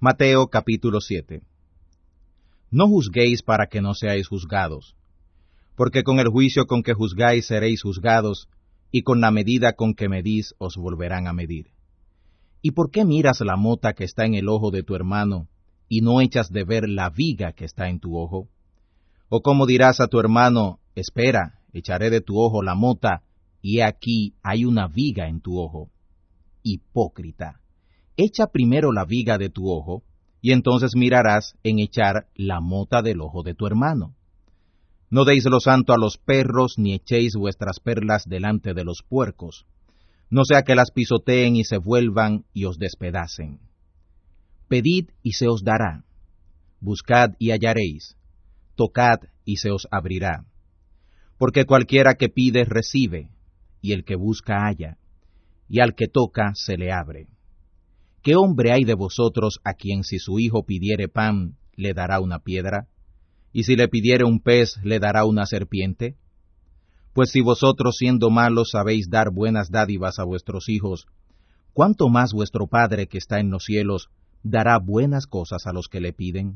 Mateo capítulo 7. No juzguéis para que no seáis juzgados, porque con el juicio con que juzgáis seréis juzgados, y con la medida con que medís os volverán a medir. ¿Y por qué miras la mota que está en el ojo de tu hermano, y no echas de ver la viga que está en tu ojo? ¿O cómo dirás a tu hermano, espera, echaré de tu ojo la mota, y he aquí hay una viga en tu ojo? Hipócrita, echa primero la viga de tu ojo, y entonces mirarás en echar la mota del ojo de tu hermano. No deis lo santo a los perros, ni echéis vuestras perlas delante de los puercos, no sea que las pisoteen y se vuelvan y os despedacen. Pedid y se os dará, buscad y hallaréis, tocad y se os abrirá. Porque cualquiera que pide recibe, y el que busca halla, y al que toca se le abre. ¿Qué hombre hay de vosotros a quien si su hijo pidiere pan, le dará una piedra? ¿Y si le pidiere un pez, le dará una serpiente? Pues si vosotros siendo malos sabéis dar buenas dádivas a vuestros hijos, ¿cuánto más vuestro Padre que está en los cielos dará buenas cosas a los que le piden?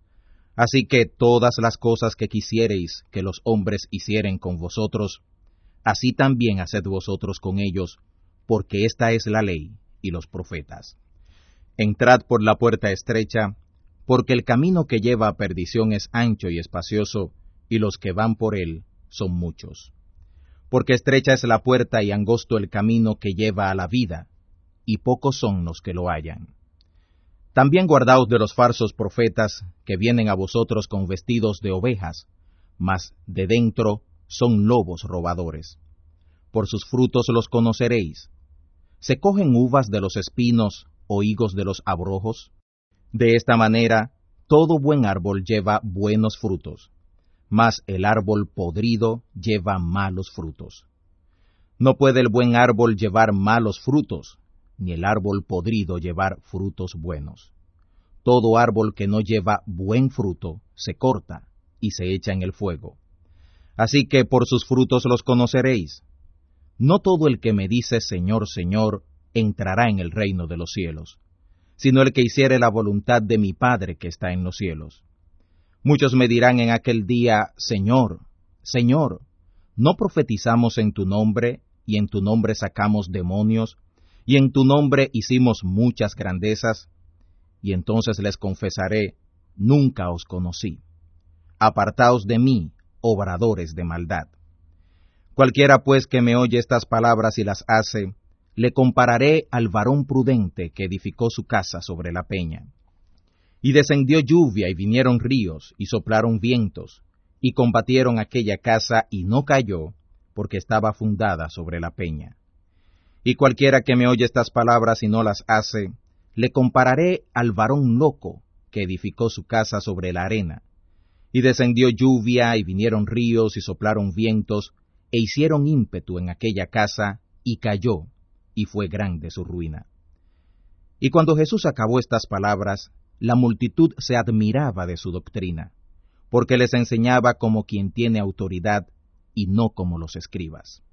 Así que todas las cosas que quisiereis que los hombres hicieren con vosotros, así también haced vosotros con ellos, porque esta es la ley y los profetas. Entrad por la puerta estrecha, porque el camino que lleva a perdición es ancho y espacioso, y los que van por él son muchos. Porque estrecha es la puerta y angosto el camino que lleva a la vida, y pocos son los que lo hallan. También guardaos de los falsos profetas, que vienen a vosotros con vestidos de ovejas, mas de dentro son lobos robadores. Por sus frutos los conoceréis. ¿Se cogen uvas de los espinos o higos de los abrojos? De esta manera, todo buen árbol lleva buenos frutos, mas el árbol podrido lleva malos frutos. No puede el buen árbol llevar malos frutos, ni el árbol podrido llevar frutos buenos. Todo árbol que no lleva buen fruto se corta y se echa en el fuego. Así que por sus frutos los conoceréis. No todo el que me dice Señor, Señor, entrará en el reino de los cielos, sino el que hiciere la voluntad de mi Padre que está en los cielos. Muchos me dirán en aquel día, Señor, Señor, ¿no profetizamos en tu nombre, y en tu nombre sacamos demonios, y en tu nombre hicimos muchas grandezas? Y entonces les confesaré, nunca os conocí. Apartaos de mí, obradores de maldad. Cualquiera pues que me oye estas palabras y las hace, le compararé al varón prudente que edificó su casa sobre la peña. Y descendió lluvia y vinieron ríos y soplaron vientos, y combatieron aquella casa y no cayó, porque estaba fundada sobre la peña. Y cualquiera que me oye estas palabras y no las hace, le compararé al varón loco que edificó su casa sobre la arena. Y descendió lluvia y vinieron ríos y soplaron vientos, e hicieron ímpetu en aquella casa, y cayó, y fue grande su ruina. Y cuando Jesús acabó estas palabras, la multitud se admiraba de su doctrina, porque les enseñaba como quien tiene autoridad, y no como los escribas.